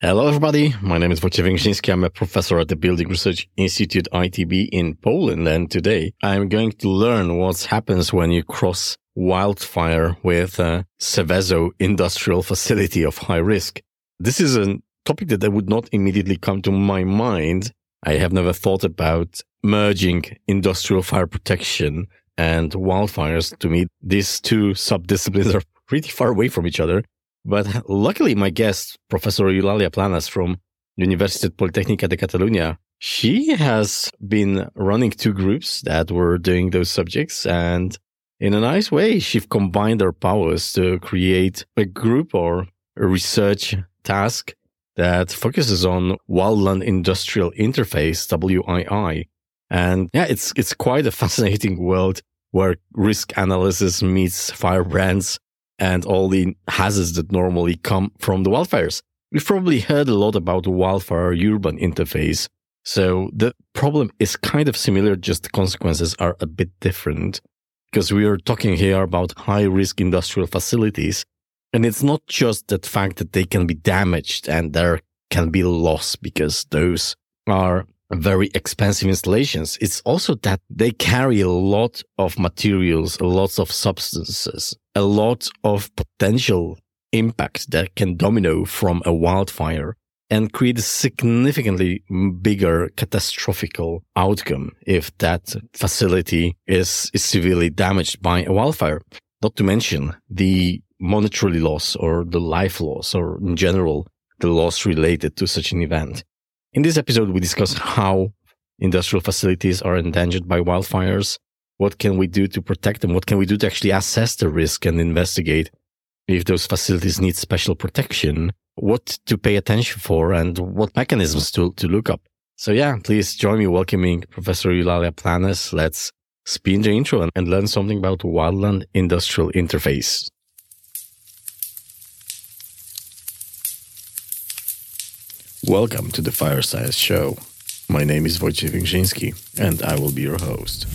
Hello, everybody. My name is Wojciech Więksiński. I'm a professor at the Building Research Institute, ITB, in Poland. And today I'm going to learn what happens when you cross wildfire with a Seveso industrial facility of high risk. This is a topic that would not immediately come to my mind. I have never thought about merging industrial fire protection and wildfires. To me, these two subdisciplines are pretty far away from each other. But luckily, my guest, Professor Eulalia Planas from Universitat Politècnica de Catalunya, she has been running two groups that were doing those subjects. And in a nice way, she combined their powers to create a group or a research task that focuses on wildland industrial interface, WII. And yeah, it's quite a fascinating world where risk analysis meets firebrands and all the hazards that normally come from the wildfires. We've probably heard a lot about the wildfire-urban interface. So the problem is kind of similar, just the consequences are a bit different. Because we are talking here about high-risk industrial facilities. And it's not just the fact that they can be damaged and there can be loss because those are very expensive installations. It's also that they carry a lot of materials, lots of substances, a lot of potential impact that can domino from a wildfire and create a significantly bigger catastrophical outcome if that facility is severely damaged by a wildfire. Not to mention the monetary loss or the life loss or in general, the loss related to such an event. In this episode, we discuss how industrial facilities are endangered by wildfires. What can we do to protect them? What can we do to actually assess the risk and investigate if those facilities need special protection? What to pay attention for and what mechanisms to look up? So yeah, please join me welcoming Professor Eulalia Planas. Let's spin the intro and learn something about wildland industrial interface. Welcome to the Fire Science Show. My name is Wojciech Więksiński, and I will be your host.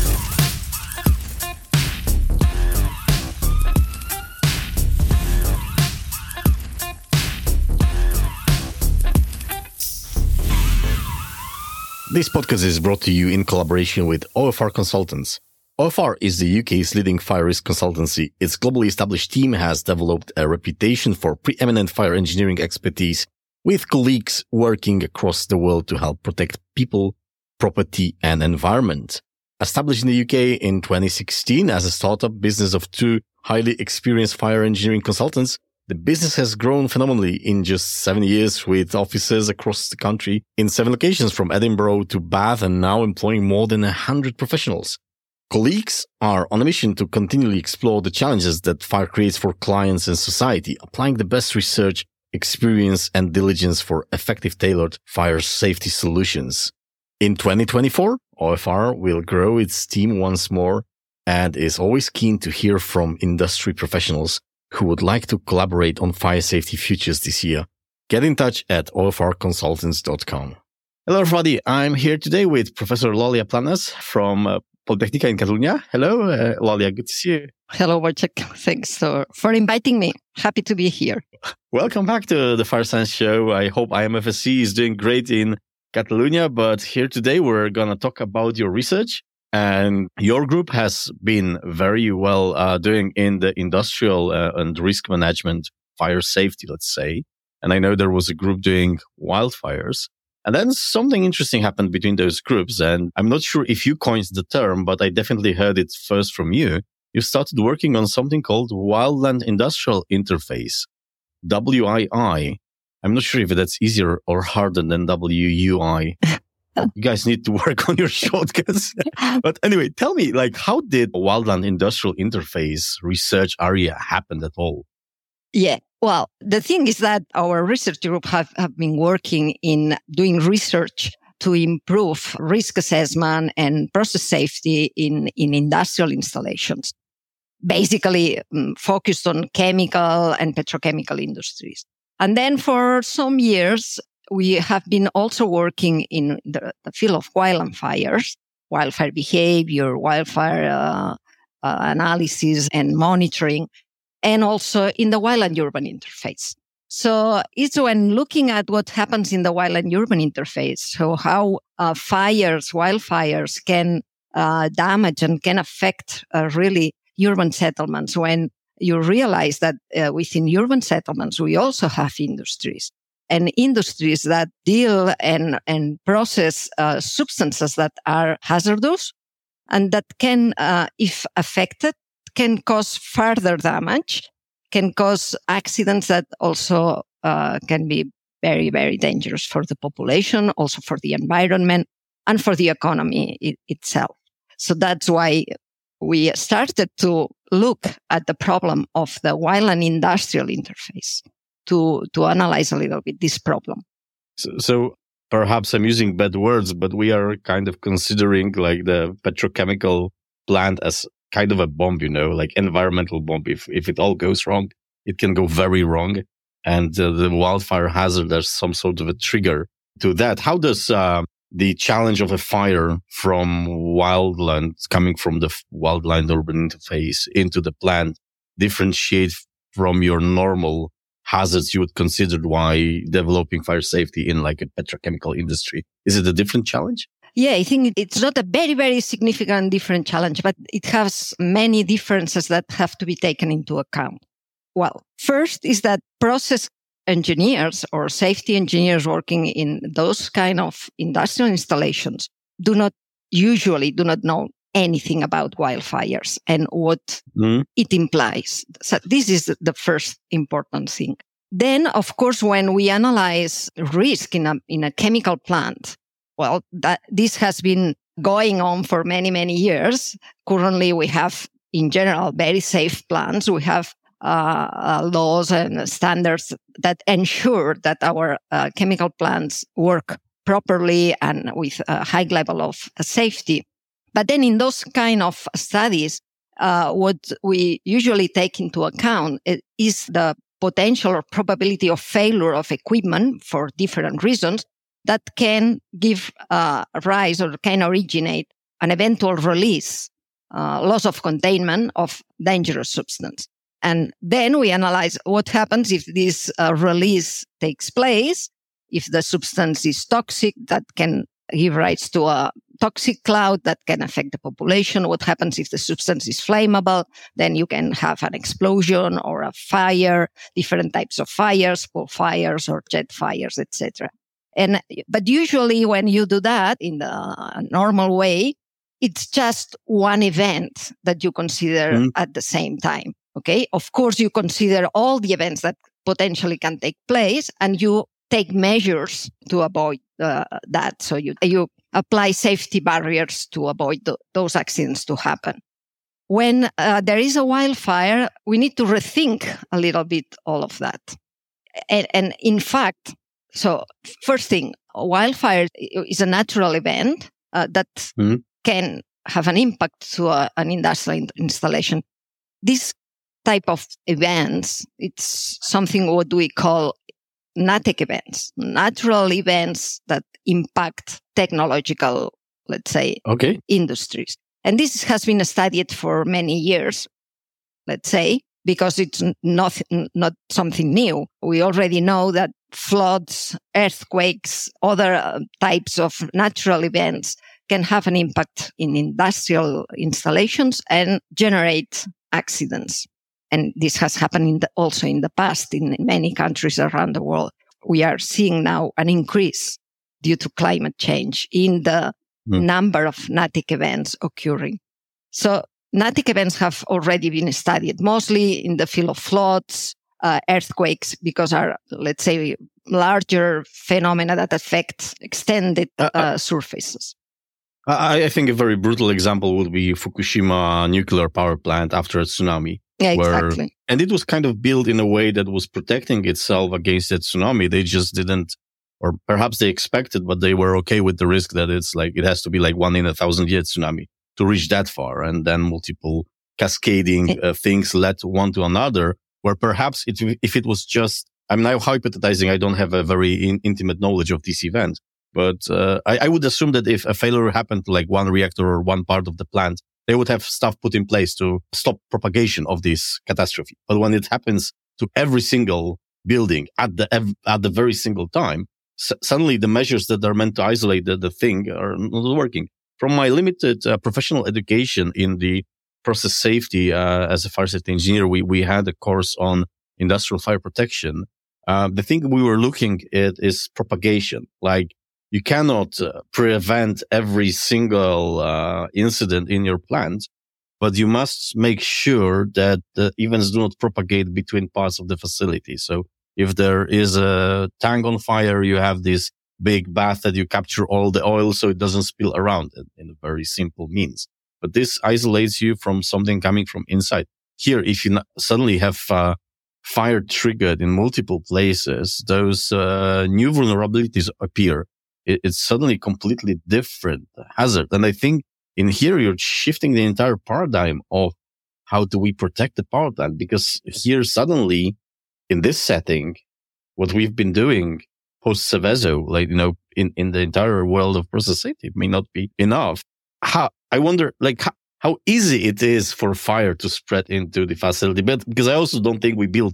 This podcast is brought to you in collaboration with OFR Consultants. OFR is the UK's leading fire risk consultancy. Its globally established team has developed a reputation for preeminent fire engineering expertise, with colleagues working across the world to help protect people, property, and environment. Established in the UK in 2016 as a startup business of two highly experienced fire engineering consultants, the business has grown phenomenally in just 7 years with offices across the country in 7 locations from Edinburgh to Bath and now employing more than 100 professionals. Colleagues are on a mission to continually explore the challenges that fire creates for clients and society, applying the best research, experience and diligence for effective tailored fire safety solutions. In 2024, OFR will grow its team once more and is always keen to hear from industry professionals who would like to collaborate on fire safety futures this year. Get in touch at ofrconsultants.com. Hello, everybody. I'm here today with Professor Eulalia Planas from Politècnica in Catalunya. Hello, Eulalia. Good to see you. Hello, Wojciech. Thanks for inviting me. Happy to be here. Welcome back to the Fire Science Show. I hope IMFSC is doing great in Catalonia, but here today we're going to talk about your research. And your group has been very well doing in the industrial and risk management, fire safety, let's say. And I know there was a group doing wildfires. And then something interesting happened between those groups. And I'm not sure if you coined the term, but I definitely heard it first from you. You started working on something called Wildland Industrial Interface, WII. I'm not sure if that's easier or harder than WUI. You guys need to work on your shortcuts. But anyway, tell me, how did Wildland Industrial Interface research area happen at all? Yeah. Well, the thing is that our research group have been working in doing research to improve risk assessment and process safety in industrial installations, basically focused on chemical and petrochemical industries. And then for some years, we have been also working in the field of wildfires, wildfire behavior, wildfire analysis and monitoring, and also in the wildland urban interface. So it's when looking at what happens in the wild and urban interface, so how wildfires can damage and can affect really urban settlements, when you realize that within urban settlements, we also have industries that deal and process substances that are hazardous and that can, if affected, can cause further damage, can cause accidents that also can be very, very dangerous for the population, also for the environment and for the economy itself. So that's why we started to look at the problem of the wild and industrial interface to analyze a little bit this problem. So perhaps I'm using bad words, but we are kind of considering like the petrochemical plant as kind of a bomb, like environmental bomb. If it all goes wrong, it can go very wrong. And the wildfire hazard, there's some sort of a trigger to that. How does the challenge of a fire from wildland, coming from the wildland urban interface into the plant, differentiate from your normal hazards you would consider while developing fire safety in like a petrochemical industry? Is it a different challenge? Yeah, I think it's not a very, very significant different challenge, but it has many differences that have to be taken into account. Well, first is that process engineers or safety engineers working in those kind of industrial installations do not know anything about wildfires and what it implies. So this is the first important thing. Then, of course, when we analyze risk in a chemical plant, well, this has been going on for many, many years. Currently, we have, in general, very safe plants. We have laws and standards that ensure that our chemical plants work properly and with a high level of safety. But then in those kind of studies, what we usually take into account is the potential or probability of failure of equipment for different reasons that can give rise or can originate an eventual release, loss of containment of dangerous substance. And then we analyze what happens if this release takes place, if the substance is toxic, that can give rise to a toxic cloud that can affect the population. What happens if the substance is flammable? Then you can have an explosion or a fire, different types of fires, pool fires or jet fires, etc. But usually when you do that in the normal way, it's just one event that you consider at the same time. Okay. Of course, you consider all the events that potentially can take place and you take measures to avoid that. So you apply safety barriers to avoid those accidents to happen. When there is a wildfire, we need to rethink a little bit all of that. And in fact, so first thing, wildfire is a natural event that can have an impact to an industrial installation. This type of events, it's something what we call NATEC events, natural events that impact technological, let's say, industries. And this has been studied for many years, let's say, because it's not something new. We already know that floods, earthquakes, other types of natural events can have an impact in industrial installations and generate accidents. And this has happened also in the past in many countries around the world. We are seeing now an increase due to climate change in the number of NATEC events occurring. So NATEC events have already been studied, mostly in the field of floods, earthquakes, because are, let's say, larger phenomena that affect extended surfaces. I think a very brutal example would be Fukushima nuclear power plant after a tsunami. Yeah, exactly. And it was kind of built in a way that was protecting itself against that tsunami. They just didn't, or perhaps they expected, but they were okay with the risk that it's like, it has to be like 1 in 1,000-year tsunami to reach that far. And then multiple cascading things led one to another, where perhaps if it was just, I'm now hypothesizing, I don't have a very intimate knowledge of this event, but I would assume that if a failure happened to like one reactor or one part of the plant, they would have stuff put in place to stop propagation of this catastrophe. But when it happens to every single building at the very single time, suddenly the measures that are meant to isolate the thing are not working. From my limited professional education in the process safety as a fire safety engineer, we had a course on industrial fire protection. The thing we were looking at is propagation. Like, you cannot prevent every single incident in your plant, but you must make sure that the events do not propagate between parts of the facility. So if there is a tank on fire, you have this big bath that you capture all the oil so it doesn't spill around in a very simple means. But this isolates you from something coming from inside. Here, if you suddenly have fire triggered in multiple places, those new vulnerabilities appear. It's suddenly completely different hazard. And I think in here, you're shifting the entire paradigm of how do we protect the power plant? Because here suddenly, in this setting, what we've been doing post Seveso, like, in the entire world of process safety, may not be enough. I wonder, how easy it is for fire to spread into the facility. But because I also don't think we build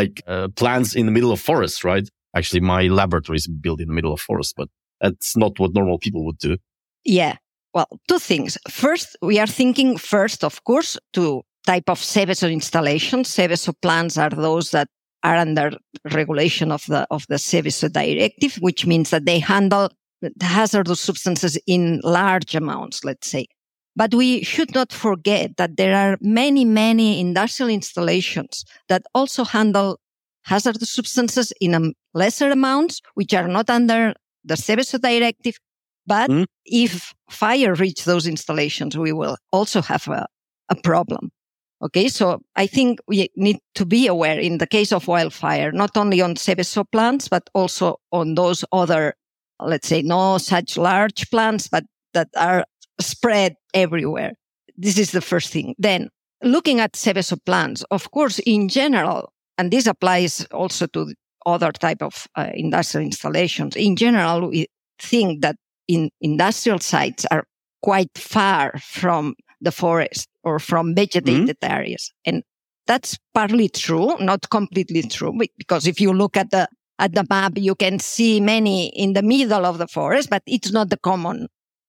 plants in the middle of forests, right? Actually, my laboratory is built in the middle of forest, but that's not what normal people would do. Yeah. Well, two things. First, we are thinking of course, to type of Seveso installations. Seveso plants are those that are under regulation of the Seveso directive, which means that they handle hazardous substances in large amounts, let's say. But we should not forget that there are many, many industrial installations that also handle hazardous substances in lesser amounts, which are not under the Seveso directive. But if fire reaches those installations, we will also have a problem. Okay, so I think we need to be aware in the case of wildfire, not only on Seveso plants, but also on those other, let's say, no such large plants, but that are spread everywhere. This is the first thing. Then, looking at Seveso plants, of course, in general, and this applies also to other type of industrial installations, in general, we think that in industrial sites are quite far from the forest or from vegetated areas. And that's partly true, not completely true, because if you look at the map, you can see many in the middle of the forest, but it's not the common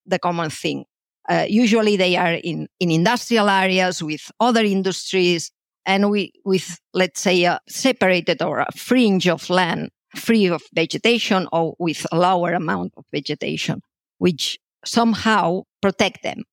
thing. Usually they are in industrial areas with other industries and with, let's say, a separated or a fringe of land free of vegetation or with a lower amount of vegetation, which somehow protect them.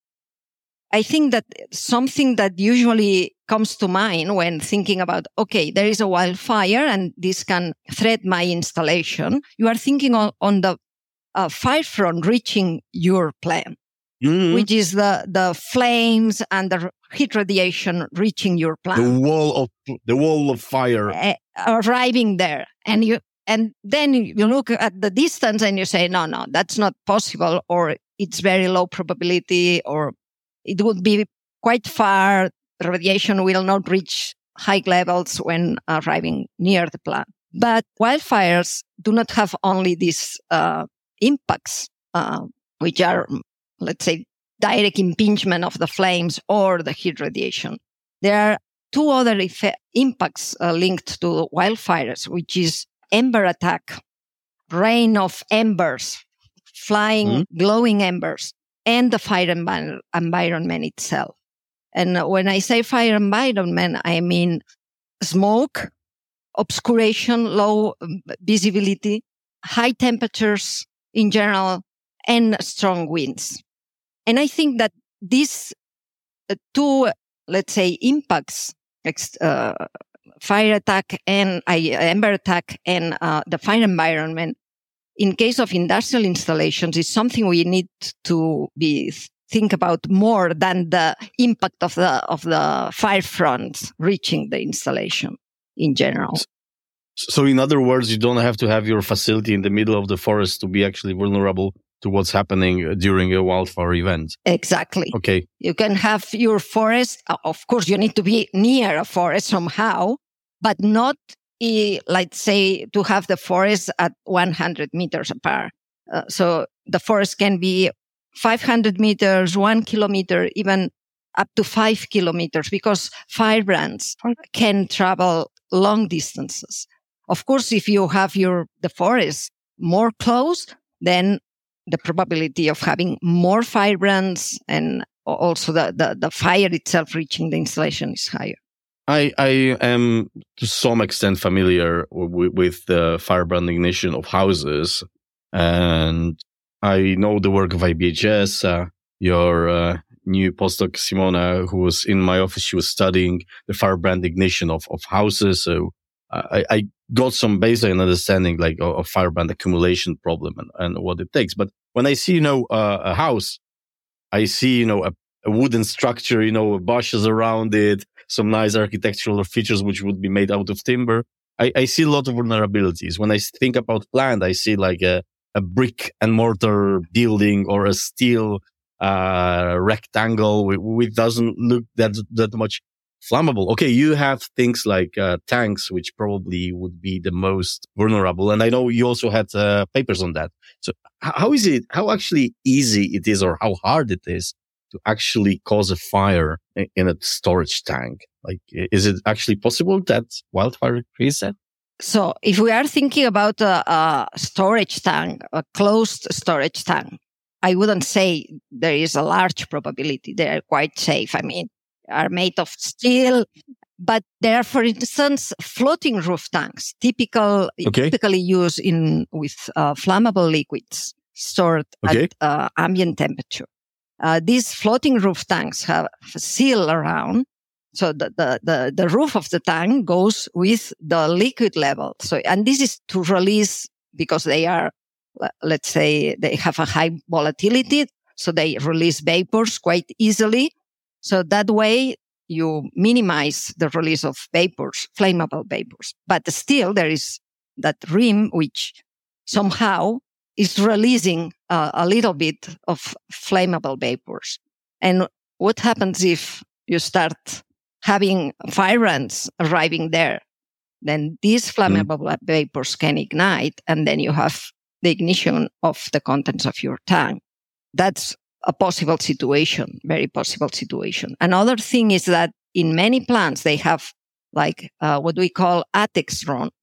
I think that something that usually comes to mind when thinking about, okay, there is a wildfire and this can threat my installation, you are thinking on the fire front reaching your plant, which is the flames and the heat radiation reaching your plant. The wall of fire. Arriving there. And then you look at the distance and you say, no, that's not possible, or it's very low probability, or it would be quite far. The radiation will not reach high levels when arriving near the plant. But wildfires do not have only these impacts, which are, let's say, direct impingement of the flames or the heat radiation. There are two other impacts linked to wildfires, which is ember attack, rain of embers, flying, glowing embers, and the fire environment itself. And when I say fire environment, I mean smoke, obscuration, low visibility, high temperatures in general, and strong winds. And I think that these two, let's say, impacts, fire attack and ember attack and the fire environment, in case of industrial installations, is something we need to think about more than the impact of the fire front reaching the installation in general. So in other words, you don't have to have your facility in the middle of the forest to be actually vulnerable to what's happening during a wildfire event. Exactly. Okay. You can have your forest. Of course, you need to be near a forest somehow, but not, let's say, to have the forest at 100 meters apart. So the forest can be 500 meters, 1 kilometer, even up to 5 kilometers, because firebrands can travel long distances. Of course, if you have the forest more close, then the probability of having more firebrands and also the fire itself reaching the installation is higher. I am to some extent familiar with the firebrand ignition of houses, and I know the work of IBHS. Your new postdoc, Simona, who was in my office, she was studying the firebrand ignition of houses. So I got some baseline understanding like of firebrand accumulation problem and what it takes. But when I see, a house, I see, a wooden structure, bushes around it, some nice architectural features which would be made out of timber. I see a lot of vulnerabilities. When I think about plant, I see like a brick and mortar building or a steel rectangle which doesn't look that much flammable. Okay, you have things like tanks, which probably would be the most vulnerable. And I know you also had papers on that. So how actually easy it is or how hard it is to actually cause a fire in a storage tank? Like, is it actually possible that wildfire creates that? So if we are thinking about a storage tank, a closed storage tank, I wouldn't say there is a large probability. They are quite safe. I mean, are made of steel, but there are, for instance, floating roof tanks, typically used with flammable liquids stored at ambient temperature. These floating roof tanks have a seal around, so the roof of the tank goes with the liquid level. So, and this is to release because they are, let's say, they have a high volatility, so they release vapors quite easily. So that way you minimize the release of vapors, flammable vapors. But still there is that rim which somehow is releasing a little bit of flammable vapors. And what happens if you start having fire ants arriving there? Then these flammable vapors can ignite, and then you have the ignition of the contents of your tank. That's a possible situation, very possible situation. Another thing is that in many plants, they have like what we call ATEX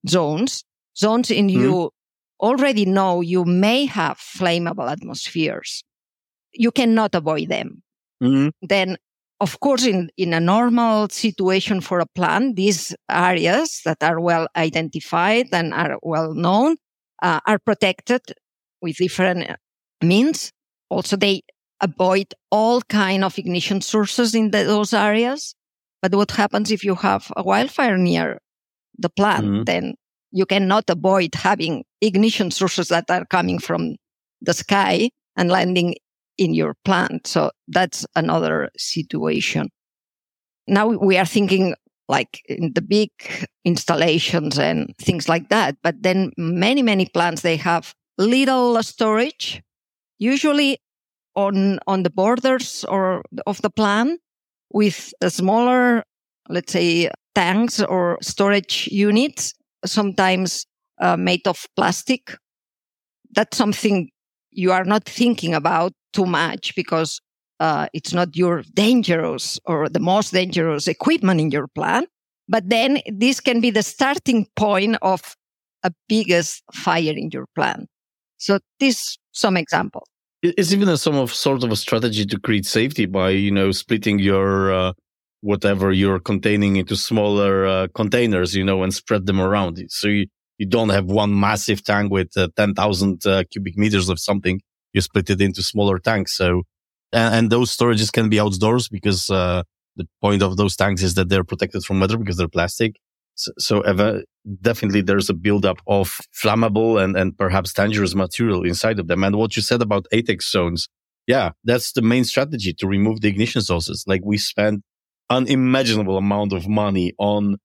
zones in you already know you may have flammable atmospheres. You cannot avoid them. Then, of course, in a normal situation for a plant, these areas that are well identified and are well known are protected with different means. Also, they avoid all kind of ignition sources in those areas. But what happens if you have a wildfire near the plant? Then you cannot avoid having ignition sources that are coming from the sky and landing in your plant. So that's another situation. Now we are thinking like in the big installations and things like that. But then many plants, they have little storage, usually on the borders of the plant with a smaller, let's say, tanks or storage units, sometimes made of plastic. That's something you are not thinking about too much because it's not your dangerous or the most dangerous equipment in your plant. But then this can be the starting point of a biggest fire in your plant. So this some example. It's even sort of a strategy to create safety by, splitting your whatever you're containing into smaller containers, and spread them around. So you don't have one massive tank with 10,000 cubic meters of something. You split it into smaller tanks. So, and those storages can be outdoors because the point of those tanks is that they're protected from weather because they're plastic. So definitely there's a buildup of flammable and perhaps dangerous material inside of them. And what you said about ATEX zones, yeah, that's the main strategy to remove the ignition sources. Like we spend unimaginable amount of money on,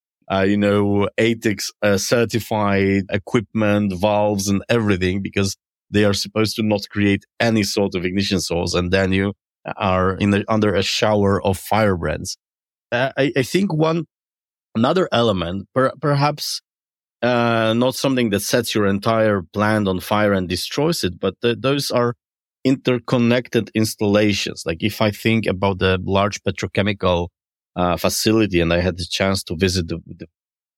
ATEX certified equipment, valves and everything because they are supposed to not create any sort of ignition source. And then you are under a shower of firebrands. I think another element, perhaps not something that sets your entire plant on fire and destroys it, but those are interconnected installations. Like if I think about the large petrochemical facility, and I had the chance to visit the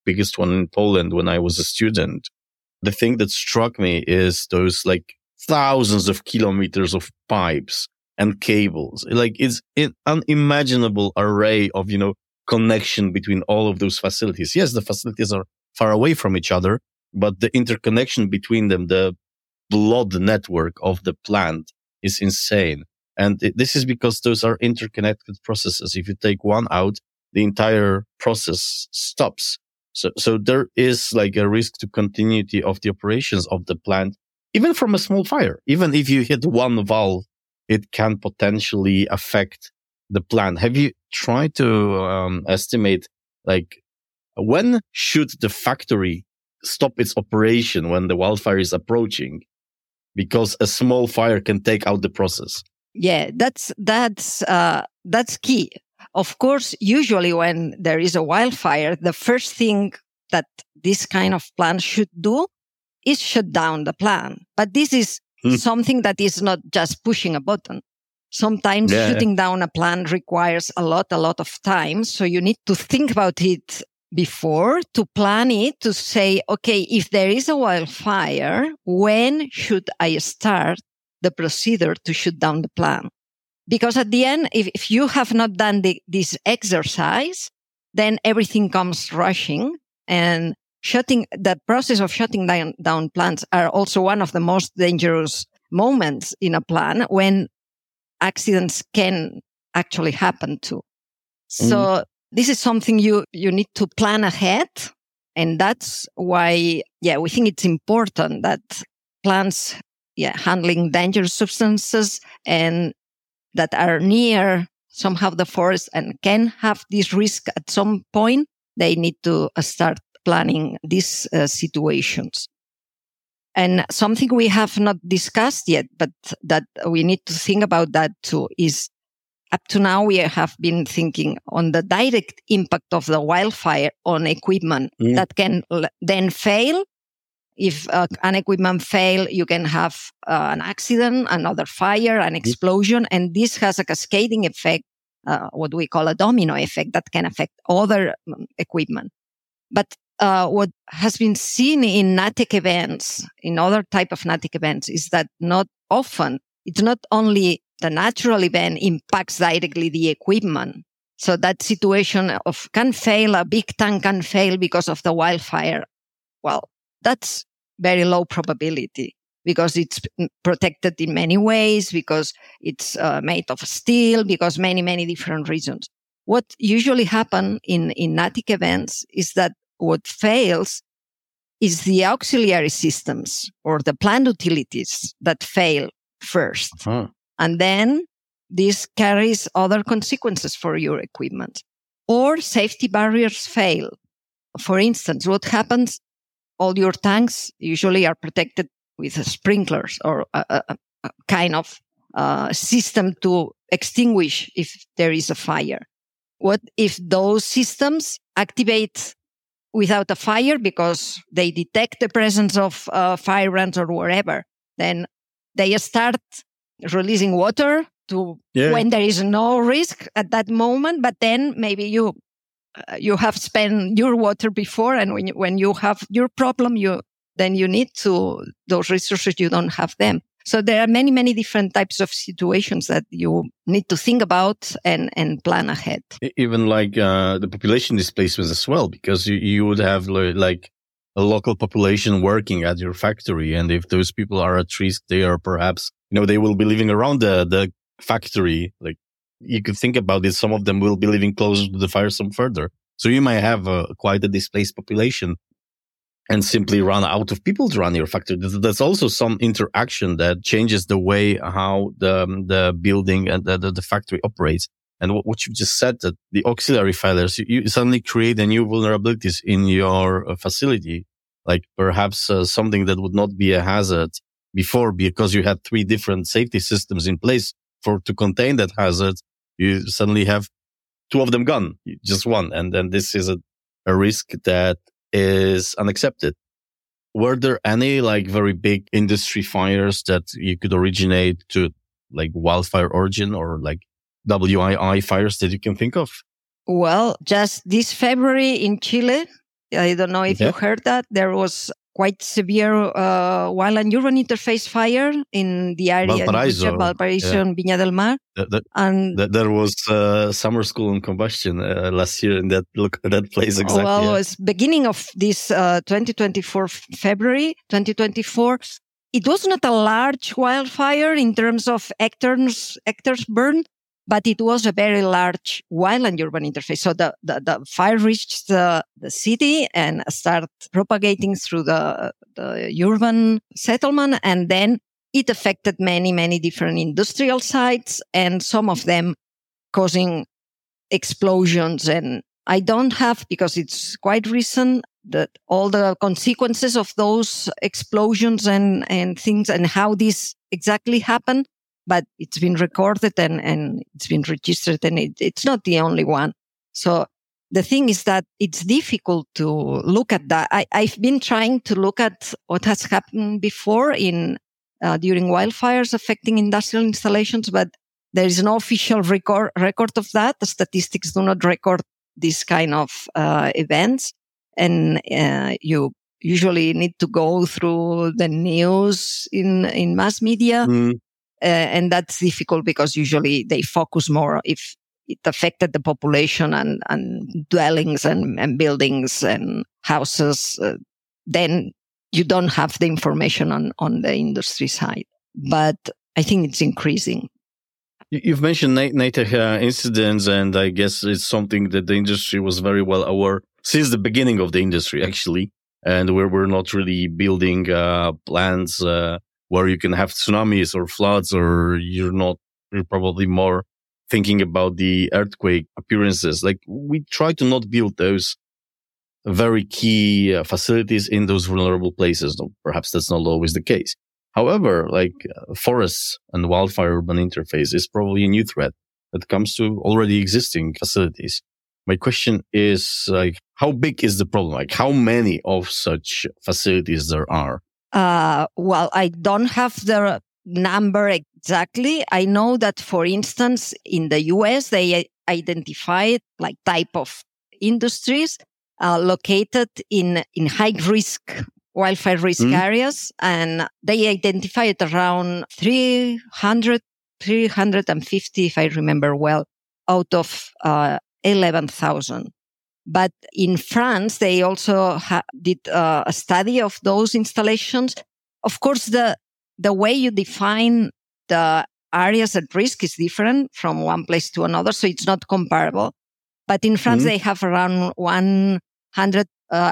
biggest one in Poland when I was a student. The thing that struck me is those like thousands of kilometers of pipes and cables. Like it's an unimaginable array of, connection between all of those facilities. Yes, the facilities are far away from each other, but the interconnection between them, the blood network of the plant is insane. And this is because those are interconnected processes. If you take one out, the entire process stops. So there is like a risk to continuity of the operations of the plant, even from a small fire. Even if you hit one valve, it can potentially affect the plant. Have you tried to estimate, like, when should the factory stop its operation when the wildfire is approaching? Because a small fire can take out the process. Yeah, that's key. Of course, usually when there is a wildfire, the first thing that this kind of plant should do is shut down the plant. But this is something that is not just pushing a button. Sometimes shutting down a plant requires a lot of time. So you need to think about it before, to plan it, to say, okay, if there is a wildfire, when should I start the procedure to shut down the plant? Because at the end, if you have not done this exercise, then everything comes rushing, and the process of shutting down plants are also one of the most dangerous moments in a plant when accidents can actually happen too. So this is something you need to plan ahead. And that's why, we think it's important that plants, handling dangerous substances and that are near somehow the forest and can have this risk at some point, they need to start planning these situations. And something we have not discussed yet, but that we need to think about that too, is up to now we have been thinking on the direct impact of the wildfire on equipment that can then fail. If an equipment fail, you can have an accident, another fire, an explosion, and this has a cascading effect, what we call a domino effect, that can affect other equipment. But what has been seen in NATEC events, in other type of NATEC events, is that not often, it's not only the natural event impacts directly the equipment. So that situation of a big tank can fail because of the wildfire. Well, that's very low probability because it's protected in many ways, because it's made of steel, because many different reasons. What usually happens in NATEC events is that what fails is the auxiliary systems or the plant utilities that fail first. Uh-huh. And then this carries other consequences for your equipment. Or safety barriers fail. For instance, what happens, all your tanks usually are protected with sprinklers or a kind of system to extinguish if there is a fire. What if those systems activate without a fire because they detect the presence of fire brands or whatever? Then they start releasing water to when there is no risk at that moment, but then maybe you have spent your water before, and when you have your problem, you need those resources, you don't have them. So there are many different types of situations that you need to think about and plan ahead. Even like the population displacements as well, because you would have like a local population working at your factory, and if those people are at risk, they are perhaps, they will be living around the factory. Like, you could think about it, some of them will be living closer to the fire, some further. So you might have quite a displaced population and simply run out of people to run your factory. There's also some interaction that changes the way how the building and the factory operates. And what you just said, that the auxiliary failures, you suddenly create a new vulnerabilities in your facility, like perhaps something that would not be a hazard before because you had 3 different safety systems in place to contain that hazard. You suddenly have 2 of them gone, just one. And then this is a risk that is unaccepted. Were there any like very big industry fires that you could originate to like wildfire origin or like WII fires that you can think of? Well, just this February in Chile, I don't know if you heard that. There was quite severe wild and urban interface fire in the area Valparaiso, and Viña del Mar. There was summer school on combustion last year in that place exactly. Well, it was beginning of this 2024, February 2024. It was not a large wildfire in terms of hectares burned, but it was a very large wild and urban interface. So the fire reached the city and started propagating through the urban settlement. And then it affected many different industrial sites, and some of them causing explosions. And I don't have, because it's quite recent, that all the consequences of those explosions and things and how this exactly happened, but it's been recorded and it's been registered, and it's not the only one. So the thing is that it's difficult to look at that. I've been trying to look at what has happened before during wildfires affecting industrial installations, but there is no official record of that. The statistics do not record this kind of events. And you usually need to go through the news in mass media. And that's difficult because usually they focus more if it affected the population and dwellings and buildings and houses. Then you don't have the information on the industry side. But I think it's increasing. You've mentioned native incidents, and I guess it's something that the industry was very well aware since the beginning of the industry, actually. And we're not really building plants where you can have tsunamis or floods, or you're probably more thinking about the earthquake appearances. Like, we try to not build those very key facilities in those vulnerable places. Though perhaps that's not always the case. However, forests and wildfire urban interface is probably a new threat that comes to already existing facilities. My question is, how big is the problem? How many of such facilities there are? Well, I don't have the number exactly. I know that, for instance, in the US, they identified type of industries located in high risk, wildfire risk areas, and they identified around 350, if I remember well, out of 11,000. But in France, they also did a study of those installations. Of course, the way you define the areas at risk is different from one place to another, so it's not comparable. But in France, they have around 1,200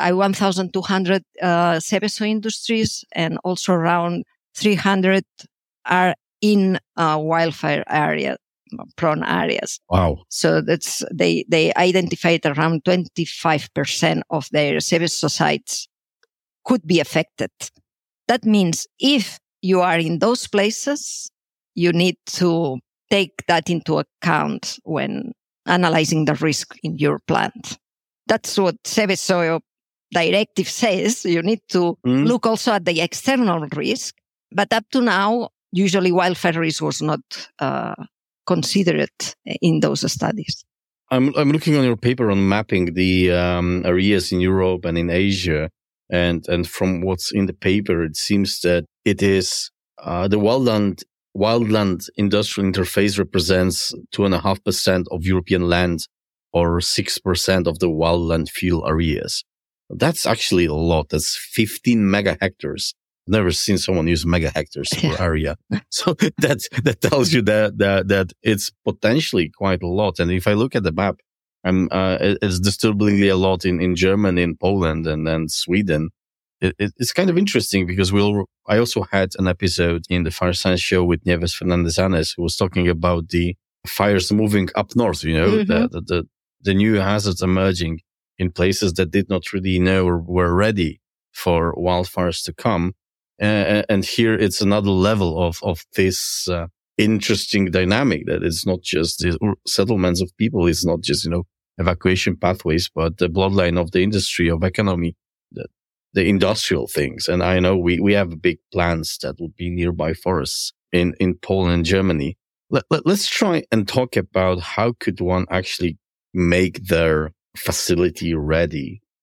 Seveso industries, and also around 300 are in wildfire area, prone areas. Wow. So they identified around 25% of their Seveso sites could be affected. That means if you are in those places, you need to take that into account when analyzing the risk in your plant. That's what Seveso directive says. You need to look also at the external risk. But up to now, usually wildfire risk was not considered in those studies. I'm looking on your paper on mapping the areas in Europe and in Asia, and from what's in the paper, it seems that it is the wildland industrial interface represents 2.5% of European land, or 6% of the wildland fuel areas. That's actually a lot. That's 15 mega hectares. I've never seen someone use mega hectares per area. So that tells you that it's potentially quite a lot. And if I look at the map, it's disturbingly a lot in Germany, in Poland, and then Sweden. It's kind of interesting because I also had an episode in the Fire Science Show with Nieves Fernandez-Anes, who was talking about the fires moving up north, the new hazards emerging in places that did not really know or were ready for wildfires to come. And here it's another level of this interesting dynamic, that it's not just the settlements of people, it's not just, evacuation pathways, but the bloodline of the industry, of economy, the industrial things. And I know we have big plans that would be nearby forests in Poland and Germany. Let's try and talk about how could one actually make their facility ready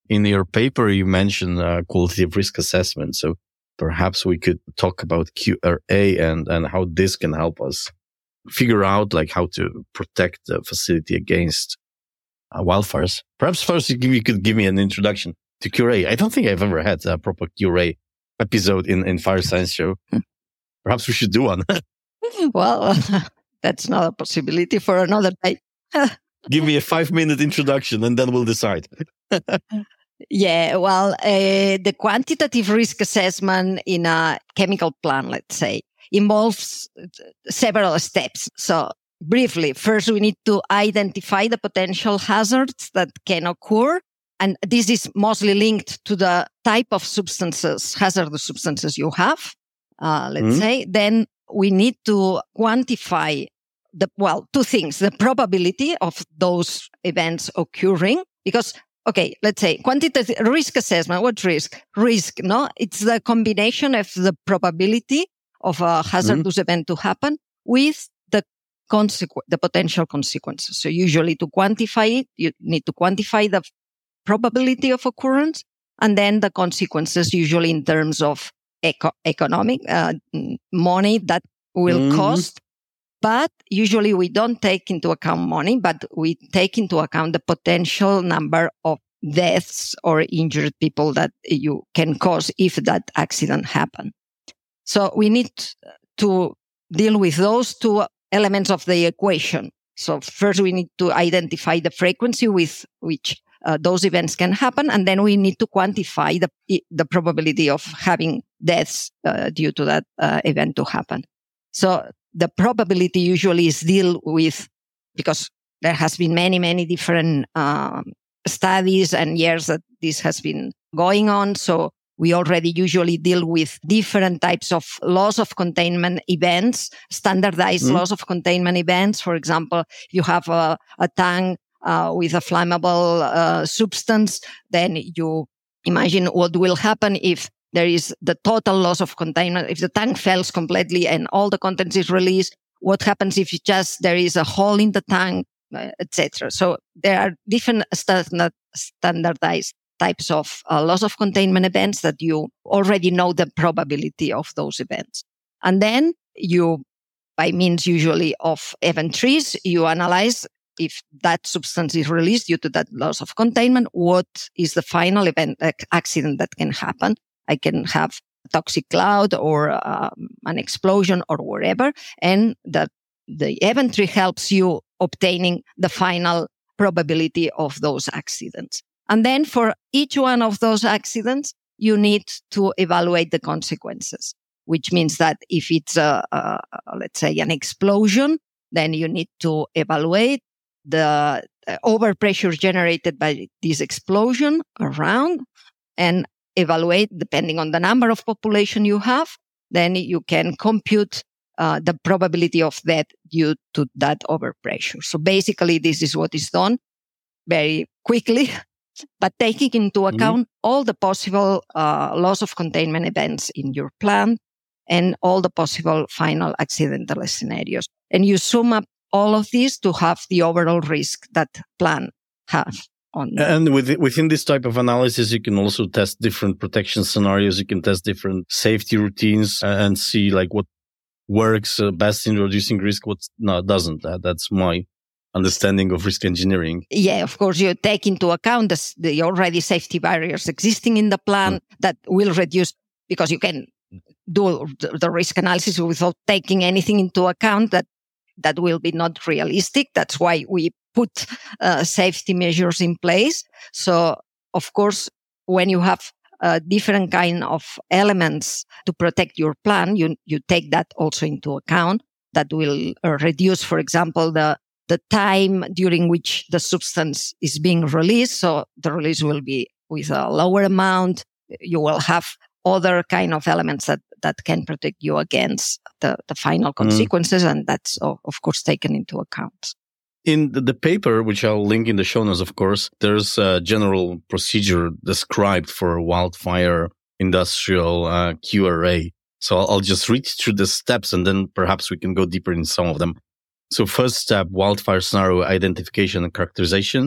In your paper, you mentioned qualitative risk assessment. So perhaps we could talk about QRA and how this can help us figure out like how to protect the facility against wildfires. Perhaps first you could give me an introduction to QRA. I don't think I've ever had a proper QRA episode in Fire Science Show. Perhaps we should do one. Well, that's not a possibility for another day. Give me a 5-minute introduction and then we'll decide. Yeah, well, the quantitative risk assessment in a chemical plant, let's say, involves several steps. So briefly, first we need to identify the potential hazards that can occur. And this is mostly linked to the type of substances, hazardous substances you have, let's say. Then we need to quantify two things, the probability of those events occurring, because okay, let's say quantitative risk assessment. What risk? Risk, no? It's the combination of the probability of a hazardous event to happen with the potential consequences. So usually to quantify it, you need to quantify the probability of occurrence and then the consequences, usually in terms of economic money that will cost. But usually we don't take into account money, but we take into account the potential number of deaths or injured people that you can cause if that accident happens. So we need to deal with those two elements of the equation. So first we need to identify the frequency with which those events can happen, and then we need to quantify the probability of having deaths due to that event to happen. So the probability usually is dealt with because there has been many different studies and years that this has been going on. So we already usually deal with different types of loss of containment events, standardized loss of containment events. For example, you have a tank with a flammable substance, then you imagine what will happen if there is the total loss of containment. If the tank fails completely and all the contents is released, what happens if there is a hole in the tank, etc. So there are different standardized types of loss of containment events that you already know the probability of those events. And then you, by means usually of event trees, you analyze if that substance is released due to that loss of containment, what is the final event, accident that can happen. I can have a toxic cloud or an explosion or whatever. And the event tree helps you obtaining the final probability of those accidents. And then for each one of those accidents, you need to evaluate the consequences, which means that if it's let's say an explosion, then you need to evaluate the overpressure generated by this explosion around and evaluate, depending on the number of population you have, then you can compute the probability of death due to that overpressure. So basically, this is what is done very quickly, but taking into account all the possible loss of containment events in your plant and all the possible final accidental scenarios. And you sum up all of these to have the overall risk that plant have. And within this type of analysis, you can also test different protection scenarios. You can test different safety routines and see like what works best in reducing risk, what doesn't. That's my understanding of risk engineering. Yeah, of course, you take into account the already safety barriers existing in the plant that will reduce, because you can do the risk analysis without taking anything into account that will be not realistic. That's why we put safety measures in place. So, of course, when you have different kind of elements to protect your plant, you take that also into account. That will reduce, for example, the time during which the substance is being released. So the release will be with a lower amount. You will have other kind of elements that can protect you against the final consequences. And that's, of course, taken into account. In the paper, which I'll link in the show notes, of course, there's a general procedure described for wildfire industrial QRA. So I'll just read through the steps and then perhaps we can go deeper in some of them. So first step, wildfire scenario identification and characterization.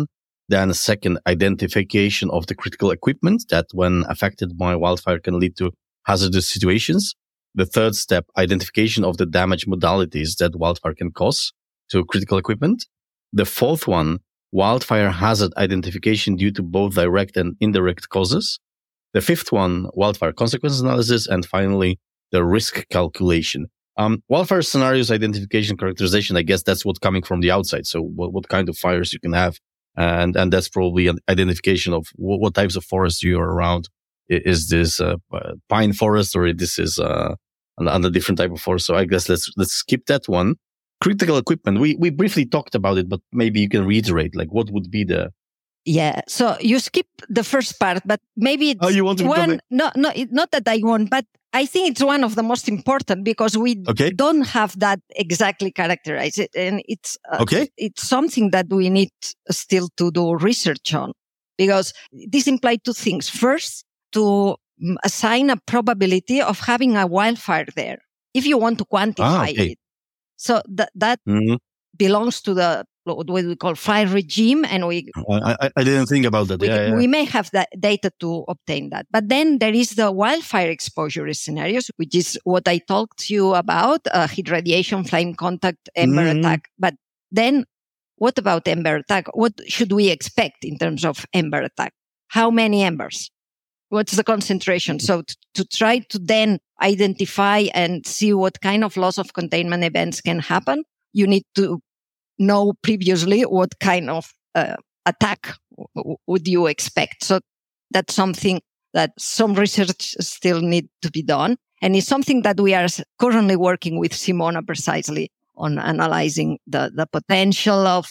Then second, identification of the critical equipment that when affected by wildfire can lead to hazardous situations. The third step, identification of the damage modalities that wildfire can cause to critical equipment. The fourth one, wildfire hazard identification due to both direct and indirect causes. The fifth one, wildfire consequence analysis. And finally, the risk calculation. Wildfire scenarios, identification, characterization, I guess that's what's coming from the outside. So what kind of fires you can have. And that's probably an identification of what types of forests you're around. Is this pine forest or this is another different type of forest? So I guess let's skip that one. Critical equipment. We briefly talked about it, but maybe you can reiterate, like what would be the... Yeah. So you skip the first part, but maybe it's you want to one. Not that I want, but I think it's one of the most important because we don't have that exactly characterized, and it's it's something that we need still to do research on, because this implies two things. First, to assign a probability of having a wildfire there, if you want to quantify it. So that belongs to the what we call fire regime, and I didn't think about that. We may have that data to obtain that. But then there is the wildfire exposure scenarios, which is what I talked to you about, heat radiation, flame contact, ember attack. But then what about ember attack? What should we expect in terms of ember attack? How many embers? What's the concentration? So to try to then identify and see what kind of loss of containment events can happen, you need to know previously what kind of attack would you expect. So that's something that some research still need to be done. And it's something that we are currently working with Simona precisely on analyzing the potential of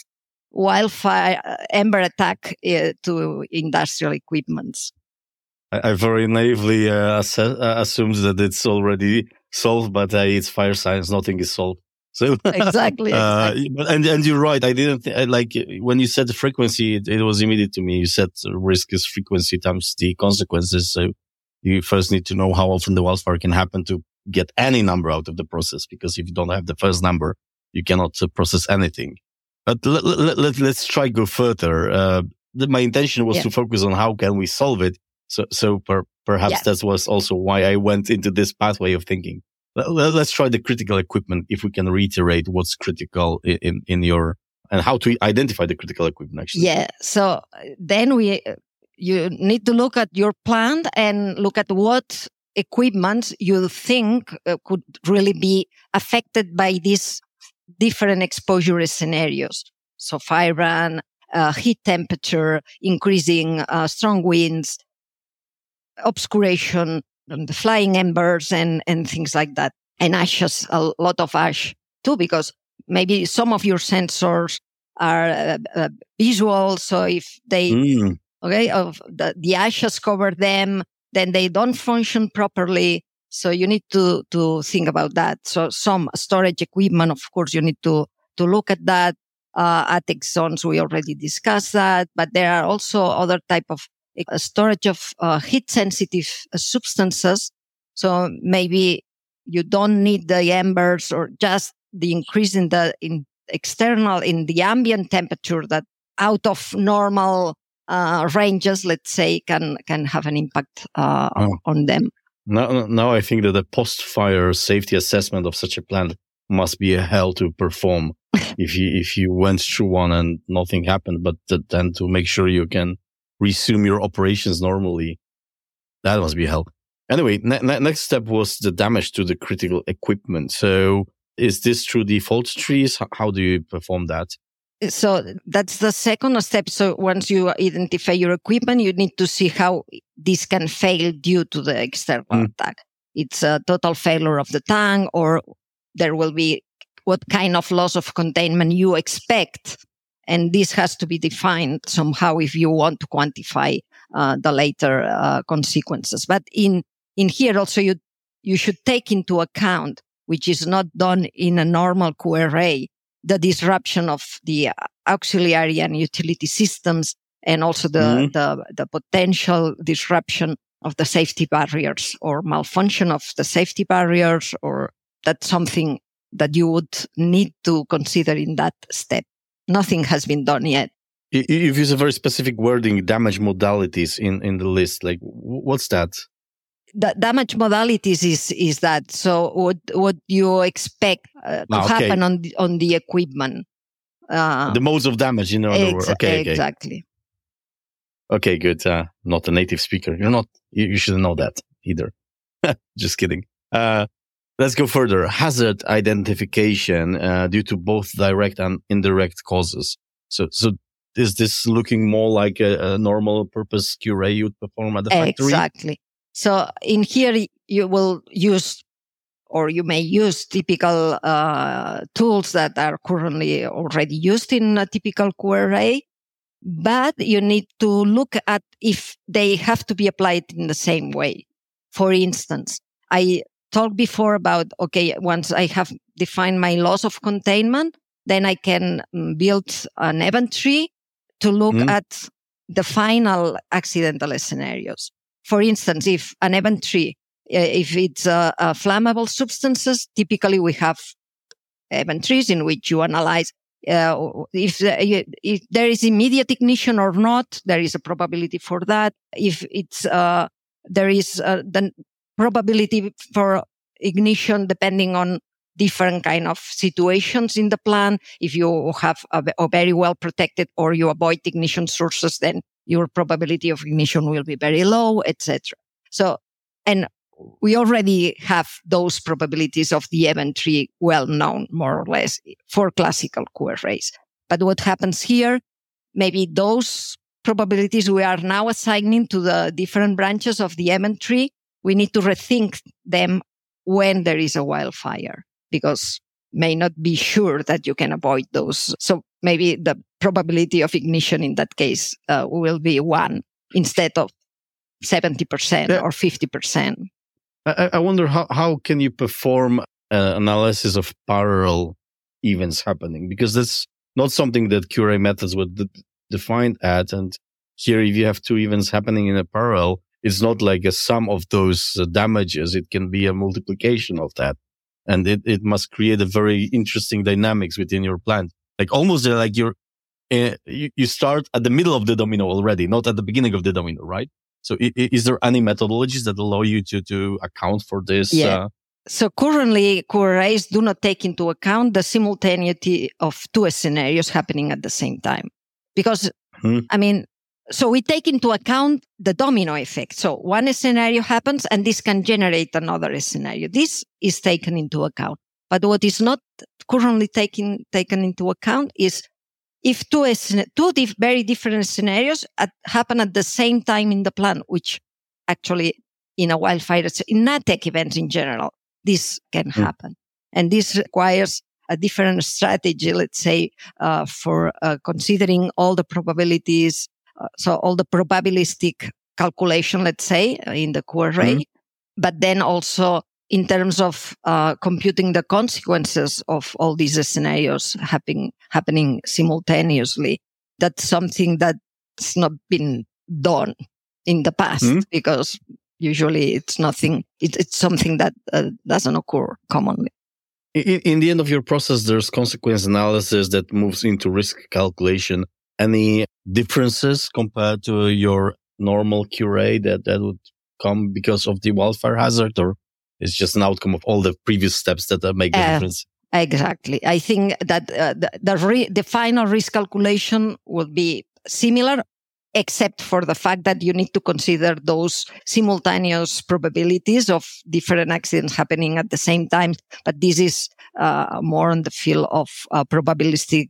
wildfire ember attack to industrial equipments. I very naively assumed that it's already solved, but it's fire science. Nothing is solved. So exactly. And you're right. I didn't like when you said the frequency. It was immediate to me. You said risk is frequency times the consequences. So you first need to know how often the wildfire can happen to get any number out of the process. Because if you don't have the first number, you cannot process anything. But let's try go further. My intention was to focus on how can we solve it. So perhaps that was also why I went into this pathway of thinking. Let's try the critical equipment. If we can reiterate what's critical in your, and how to identify the critical equipment actually. Yeah. So then you need to look at your plant and look at what equipment you think could really be affected by these different exposure scenarios. So fire run, heat temperature, increasing strong winds, obscuration, the flying embers and things like that. And ashes, a lot of ash too, because maybe some of your sensors are visual. So if they, the ashes cover them, then they don't function properly. So you need to think about that. So some storage equipment, of course, you need to look at that. Attic zones, we already discussed that, but there are also other type of storage of heat sensitive substances. So maybe you don't need the embers or just the increase in the ambient temperature that out of normal ranges, let's say, can have an impact on them. Now I think that the post-fire safety assessment of such a plant must be a hell to perform if you went through one and nothing happened, but then to make sure you can resume your operations normally, that must be hell. Anyway, next step was the damage to the critical equipment. So is this through the fault trees? How do you perform that? So that's the second step. So once you identify your equipment, you need to see how this can fail due to the external attack. It's a total failure of the tank, or there will be what kind of loss of containment you expect. And this has to be defined somehow if you want to quantify the later consequences. But in here also, you should take into account, which is not done in a normal QRA, the disruption of the auxiliary and utility systems, and also the potential disruption of the safety barriers or malfunction of the safety barriers, or that's something that you would need to consider in that step. Nothing has been done yet. You've used a very specific wording, damage modalities in the list. Like, what's that? The damage modalities is that. So what you expect to happen on the equipment. The modes of damage, in other words. Okay, exactly. Okay, good. Not a native speaker. You're not. You shouldn't know that either. Just kidding. Let's go further. Hazard identification due to both direct and indirect causes. So is this looking more like a normal purpose QA you'd perform at the factory? Exactly. So in here, you will use, or you may use typical tools that are currently already used in a typical QRA, but you need to look at if they have to be applied in the same way. For instance, I talked before about, okay, once I have defined my loss of containment, then I can build an event tree to look at the final accidental scenarios. For instance, if an event tree, if it's flammable substances, typically we have event trees in which you analyze if there is immediate ignition or not. There is a probability for that. If it's there is the probability for ignition depending on different kind of situations in the plant. If you have a very well protected or you avoid ignition sources, then your probability of ignition will be very low, etc. So, and we already have those probabilities of the event tree well known, more or less, for classical QRAs. But what happens here, maybe those probabilities we are now assigning to the different branches of the event tree, we need to rethink them when there is a wildfire, because may not be sure that you can avoid those. So maybe the probability of ignition in that case will be 1 instead of 70% or 50%. I wonder how can you perform analysis of parallel events happening? Because that's not something that QRA methods would define at. And here, if you have two events happening in a parallel, it's not like a sum of those damages. It can be a multiplication of that. And it must create a very interesting dynamics within your plant. Like almost like you start at the middle of the domino already, not at the beginning of the domino, right? So is there any methodologies that allow you to account for this? Yeah. So currently, QRAs do not take into account the simultaneity of two scenarios happening at the same time. Because, I mean, so we take into account the domino effect. So one scenario happens and this can generate another scenario. This is taken into account. But what is not currently taken into account is if two very different scenarios happen at the same time in the plant, which actually in a wildfire, in NATEC events in general, this can happen. And this requires a different strategy, let's say, for considering all the probabilities. So all the probabilistic calculation, let's say, in the QRA, but then also in terms of computing the consequences of all these scenarios happening simultaneously. That's something that's not been done in the past because usually it's nothing. It's something that doesn't occur commonly. In the end of your process, there's consequence analysis that moves into risk calculation. Any differences compared to your normal QRA that would come because of the wildfire hazard, or it's just an outcome of all the previous steps that make the difference? Exactly. I think that the final risk calculation will be similar, except for the fact that you need to consider those simultaneous probabilities of different accidents happening at the same time. But this is more on the field of probabilistic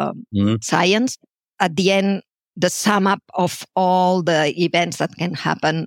science. At the end, the sum up of all the events that can happen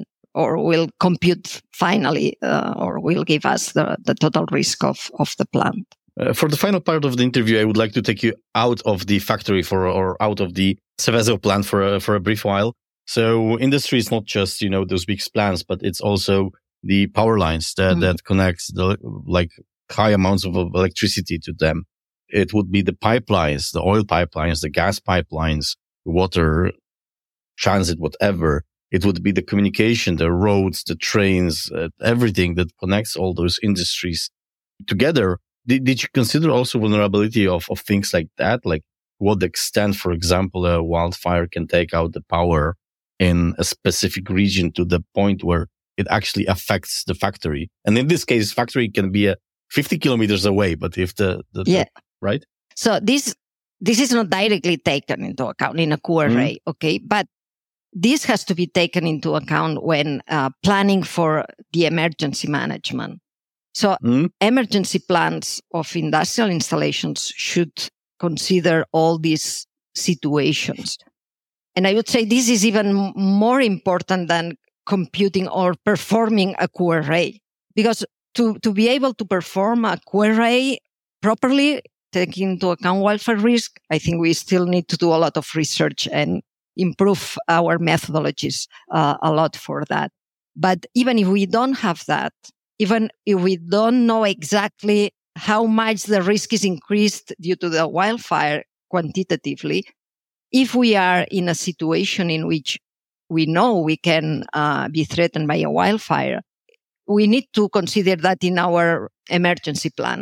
or will compute finally, or will give us the total risk of the plant. For the final part of the interview, I would like to take you out of the factory or out of the Seveso plant for a brief while. So industry is not just, those big plants, but it's also the power lines that connects like high amounts of electricity to them. It would be the pipelines, the oil pipelines, the gas pipelines, water, transit, whatever. It would be the communication, the roads, the trains, everything that connects all those industries together. Did you consider also vulnerability of things like that? Like what extent, for example, a wildfire can take out the power in a specific region to the point where it actually affects the factory. And in this case, factory can be 50 kilometers away, but if right? So this is not directly taken into account in a QRA, okay? But this has to be taken into account when planning for the emergency management. So emergency plans of industrial installations should consider all these situations. And I would say this is even more important than computing or performing a QRA, because to be able to perform a QRA properly, taking into account wildfire risk, I think we still need to do a lot of research and improve our methodologies a lot for that. But even if we don't have that, even if we don't know exactly how much the risk is increased due to the wildfire quantitatively, if we are in a situation in which we know we can be threatened by a wildfire, we need to consider that in our emergency plan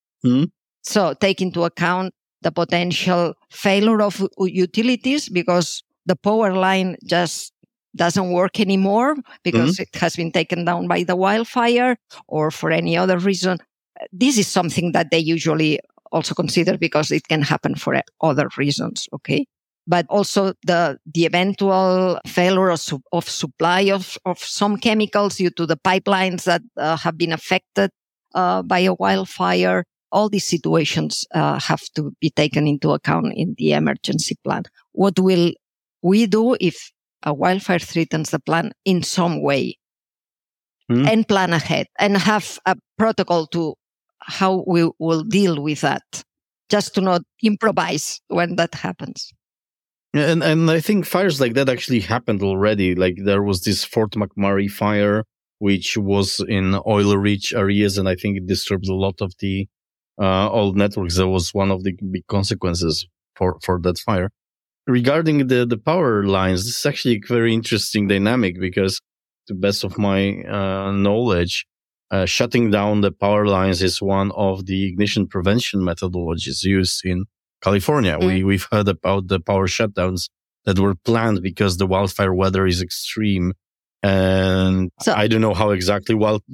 so take into account the potential failure of utilities because the power line just doesn't work anymore because it has been taken down by the wildfire or for any other reason. This is something that they usually also consider because it can happen for other reasons, okay? But also the eventual failure of supply of some chemicals due to the pipelines that have been affected by a wildfire. All these situations have to be taken into account in the emergency plan. What will we do if a wildfire threatens the plant in some way? And plan ahead and have a protocol to how we will deal with that, just to not improvise when that happens. And I think fires like that actually happened already. Like there was this Fort McMurray fire, which was in oil-rich areas, and I think it disturbed a lot of the oil networks. That was one of the big consequences for that fire. Regarding the power lines, this is actually a very interesting dynamic because, to the best of my knowledge, shutting down the power lines is one of the ignition prevention methodologies used in California. We've heard about the power shutdowns that were planned because the wildfire weather is extreme. And so, I don't know how exactly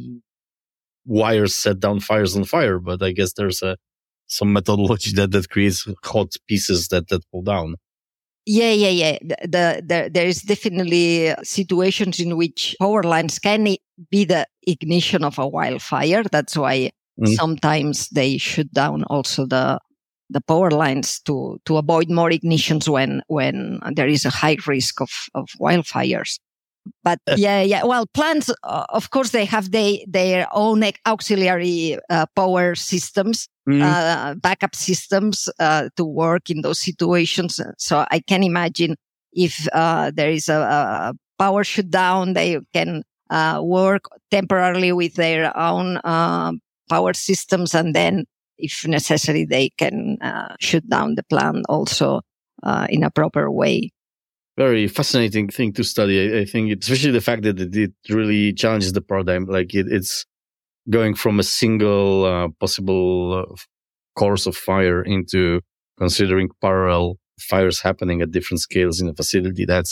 wires set down fires on fire, but I guess there's some methodology that creates hot pieces that pull down. Yeah. There is definitely situations in which power lines can be the ignition of a wildfire. That's why sometimes they shut down also the power lines to avoid more ignitions when there is a high risk of wildfires. But well, plants, of course, they have their own auxiliary power systems, backup systems to work in those situations. So I can imagine if there is a power shutdown, they can work temporarily with their own power systems, and then, if necessary, they can shut down the plant also in a proper way. Very fascinating thing to study. I think especially the fact that it really challenges the paradigm. Like it's going from a single possible course of fire into considering parallel fires happening at different scales in a facility. That's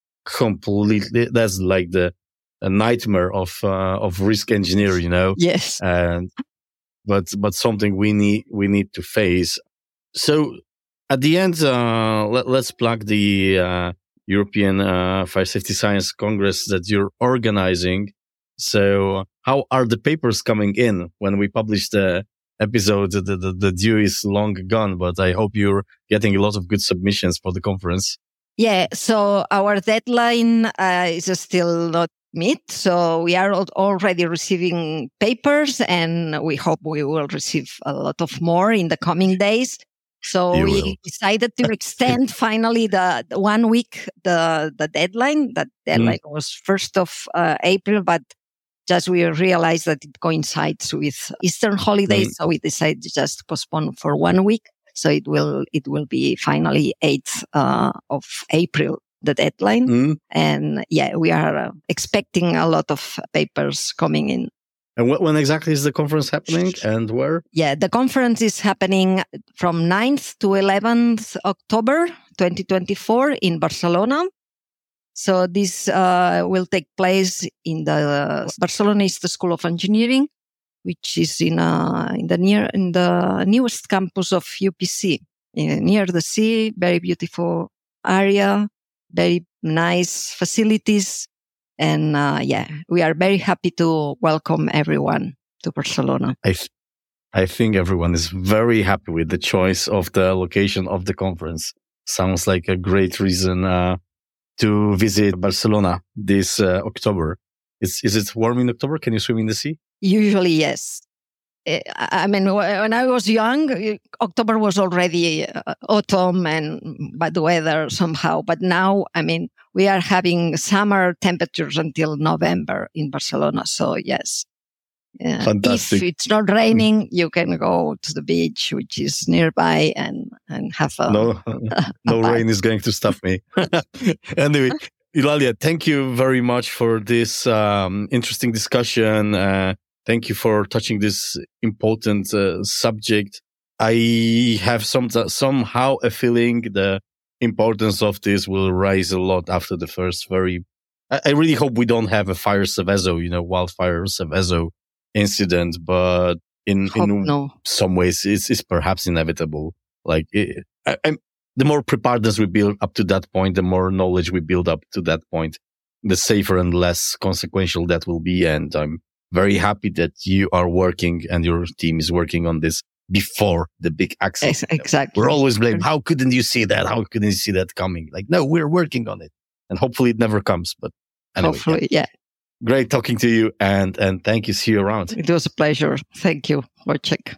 that's like a nightmare of risk engineering, you know? Yes. But something we need to face. So at the end, let's plug the European Fire Safety Science Congress that you're organizing. So how are the papers coming in? When we publish the episode, the due is long gone, but I hope you're getting a lot of good submissions for the conference. Yeah, so our deadline is still not met. So we are already receiving papers, and we hope we will receive a lot of more in the coming days. So we decided to extend finally the 1 week, the deadline. That deadline was 1st of April, but just we realized that it coincides with Easter holidays. So we decided to just postpone for 1 week. So it will be finally 8th of April, the deadline. And we are expecting a lot of papers coming in. And when exactly is the conference happening and where? Yeah, the conference is happening from 9th to 11th October 2024 in Barcelona. So this will take place in the Barcelona School of Engineering, which is in the newest campus of UPC, near the sea. Very beautiful area, very nice facilities. And we are very happy to welcome everyone to Barcelona. I think everyone is very happy with the choice of the location of the conference. Sounds like a great reason to visit Barcelona this October. Is it warm in October? Can you swim in the sea? Usually, yes. I mean, when I was young, October was already autumn and bad weather somehow. But now, I mean, we are having summer temperatures until November in Barcelona. So, yes. Fantastic. If it's not raining, you can go to the beach, which is nearby, and have a... No rain is going to stop me. Anyway, Eulalia, thank you very much for this interesting discussion. Thank you for touching this important subject. I have somehow a feeling the importance of this will rise a lot after the first I really hope we don't have a wildfire Seveso incident, but in some ways it's perhaps inevitable. Like the more preparedness we build up to that point, the more knowledge we build up to that point, the safer and less consequential that will be. And I'm very happy that you are working and your team is working on this before the big accident. Exactly. We're always blamed. How couldn't you see that? How couldn't you see that coming? Like, no, we're working on it. And hopefully it never comes. But anyway, hopefully, yeah. Great talking to you and thank you. See you around. It was a pleasure. Thank you, Wojciech.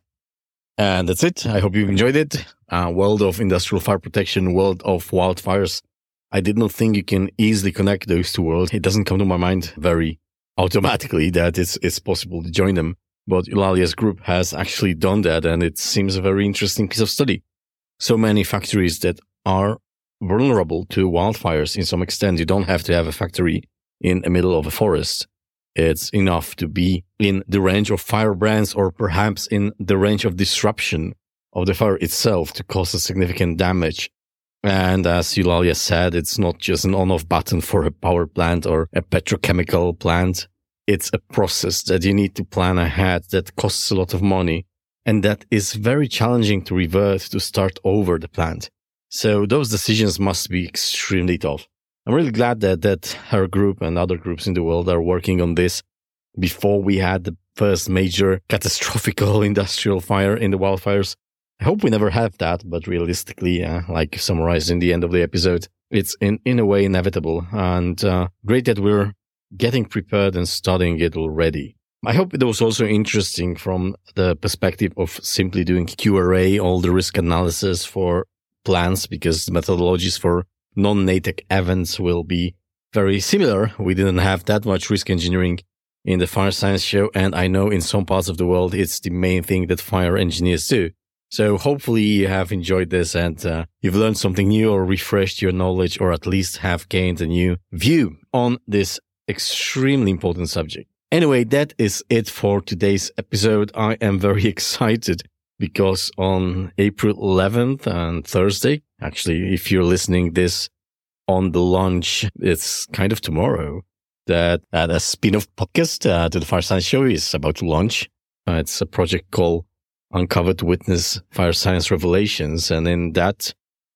And that's it. I hope you enjoyed it. World of industrial fire protection, world of wildfires. I did not think you can easily connect those two worlds. It doesn't come to my mind very automatically that it's possible to join them. But Eulalia's group has actually done that, and it seems a very interesting piece of study. So many factories that are vulnerable to wildfires in some extent. You don't have to have a factory in the middle of a forest. It's enough to be in the range of firebrands or perhaps in the range of disruption of the fire itself to cause a significant damage. And as Eulalia said, it's not just an on-off button for a power plant or a petrochemical plant. It's a process that you need to plan ahead that costs a lot of money and that is very challenging to revert to start over the plant. So those decisions must be extremely tough. I'm really glad that her group and other groups in the world are working on this before we had the first major catastrophic industrial fire in the wildfires. I hope we never have that, but realistically, like summarized in the end of the episode, it's in a way inevitable and great that we're getting prepared and studying it already. I hope it was also interesting from the perspective of simply doing QRA, all the risk analysis for plants, because the methodologies for non-NATEC events will be very similar. We didn't have that much risk engineering in the Fire Science Show, and I know in some parts of the world it's the main thing that fire engineers do. So hopefully you have enjoyed this and you've learned something new or refreshed your knowledge or at least have gained a new view on this extremely important subject. Anyway, that is it for today's episode. I am very excited because on April 11th and Thursday, actually, if you're listening this on the launch, it's kind of tomorrow, that a spin-off podcast to the Fire Science Show is about to launch. It's a project called Uncovered Witness Fire Science Revelations. And in that,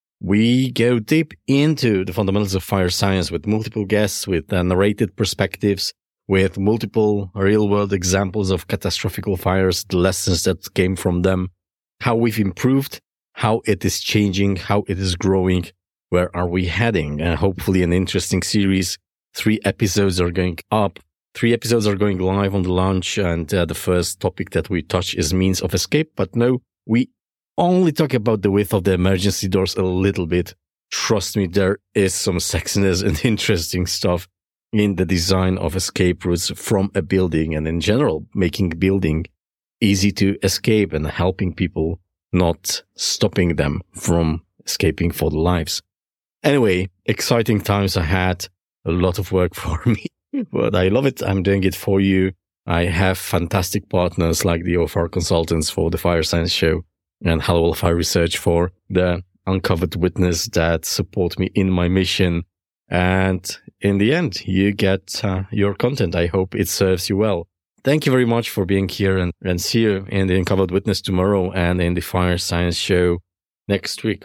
we go deep into the fundamentals of fire science with multiple guests, with narrated perspectives, with multiple real-world examples of catastrophic fires, the lessons that came from them, how we've improved, how it is changing, how it is growing, where are we heading? Hopefully an interesting series. 3 episodes are going up. 3 episodes are going live on the launch, and the first topic that we touch is means of escape. But no, we only talk about the width of the emergency doors a little bit. Trust me, there is some sexiness and interesting stuff in the design of escape routes from a building and in general, making building easy to escape and helping people, not stopping them from escaping for their lives. Anyway, exciting times ahead. A lot of work for me. But I love it. I'm doing it for you. I have fantastic partners like the OFR consultants for the Fire Science Show and Hello Fire Research for the Uncovered Witness that support me in my mission. And in the end, you get your content. I hope it serves you well. Thank you very much for being here, and see you in the Uncovered Witness tomorrow and in the Fire Science Show next week.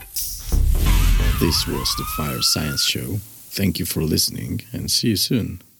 This was the Fire Science Show. Thank you for listening, and see you soon.